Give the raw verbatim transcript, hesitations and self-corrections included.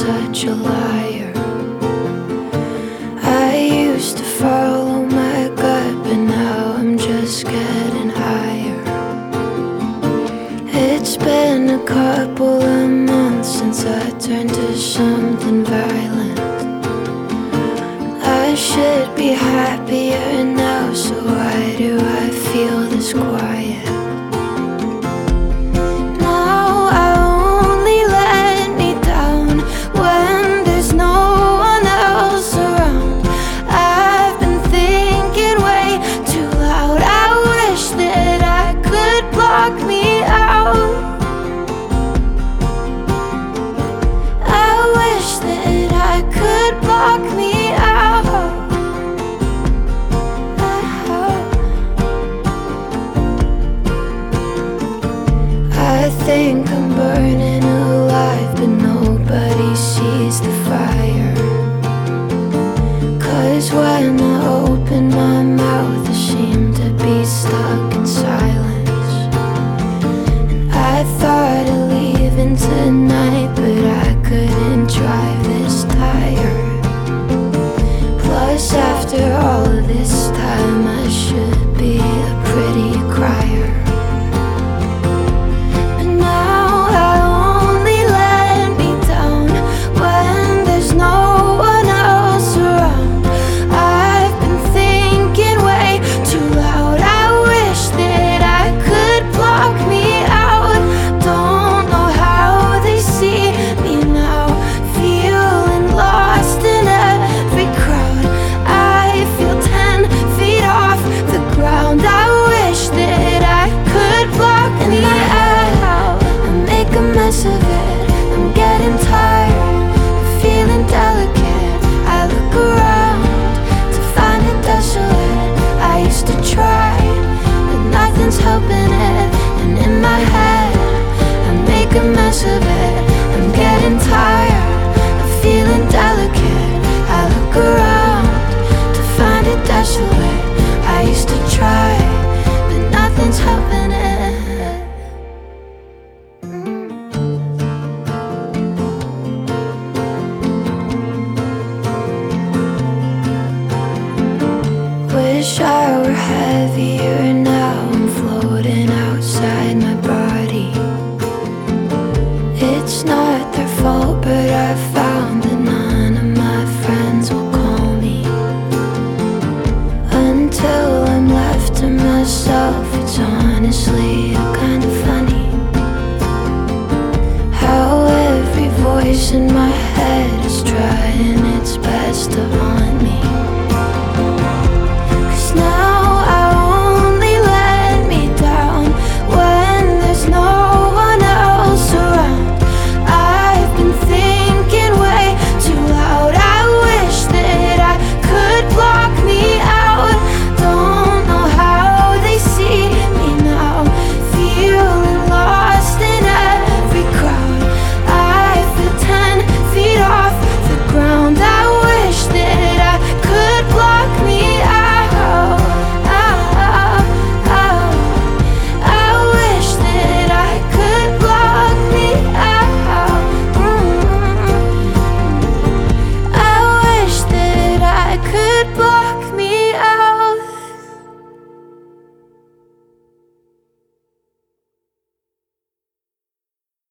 such a liar. I used to follow my gut, but now I'm just getting higher. It's been a couple of months since I turned to something violent. I should be happier now, so why do I feel this quiet? Now I only let me down when there's no one else around. I've been thinking way too loud. I wish that I could block me out. I wish that I could block me out. I think I'm burning alive, but nobody sees the fire. 'Cause when I open my mouth, I seem to be stuck in silence. And I thought of leaving tonight, but I couldn't drive this tired. Plus after all this time,